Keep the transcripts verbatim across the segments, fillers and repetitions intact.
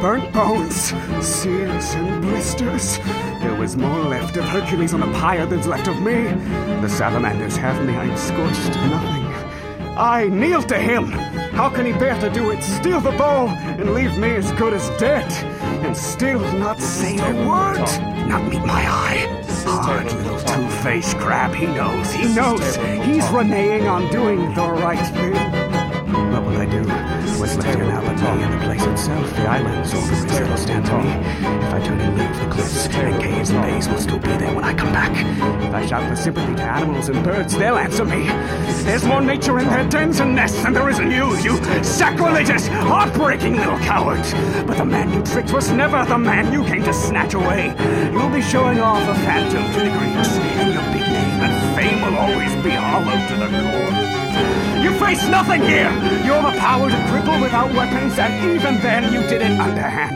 burnt bones, sears and blisters. There was more left of Hercules on the pyre than's left of me. The salamanders have me, I'm scorched to nothing. I kneel to him. How can he bear to do it? Steal the bow and leave me as good as dead, and still not say a word, not meet my eye. Hard little two-faced crab, he knows, he knows. He's reneging on doing the right thing. What will I do? What's left here now but me and the place itself? The islands, all the reason will stand to me. If I turn and leave, the cliffs and caves and bays will still be there when I come back. If I shout for sympathy to animals and birds, they'll answer me. There's more nature in their dens and nests than there is in you, you sacrilegious, heartbreaking little coward. But the man you tricked was never the man you came to snatch away. You'll be showing off a phantom to the Greeks, and your big name and fame will always be hollow to the core. You face nothing here! You're the power to cripple without weapons, and even then you did it underhand.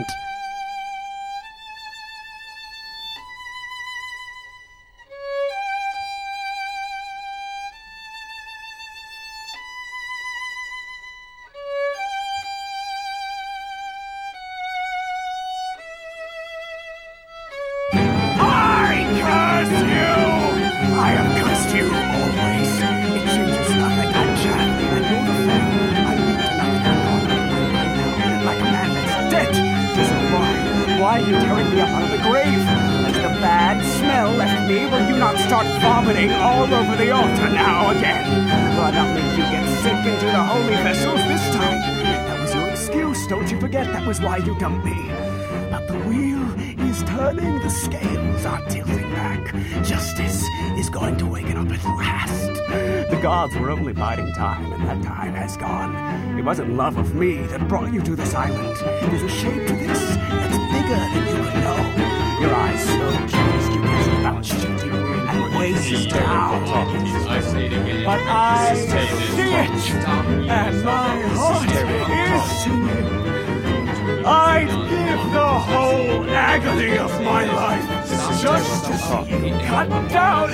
I curse you! I have cursed you always. It changes nothing. I'm Jack, and you're the thing. I'm weak to nothing. I'm right now, like a man that's dead. So why? Why are you tearing me up out of the grave? Has the bad smell left me? Will you not start vomiting all over the altar now again? Will I not make you get sick into the holy vessels this time? That was your excuse, don't you forget? That was why you dumped me. But the wheel is turning, the scales are tilting back. Justice is going to waken up at last. The gods were only biding time, and that time has gone. It wasn't love of me that brought you to this island. There's a shape to this that's bigger than you could know. Your eyes so closed you can balance shifting and weighs down. But I see it, and my heart is singing. I'd give the whole agony of my life just to see you cut down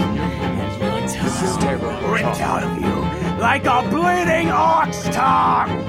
and your tongue ripped out of you like a bleeding ox tongue.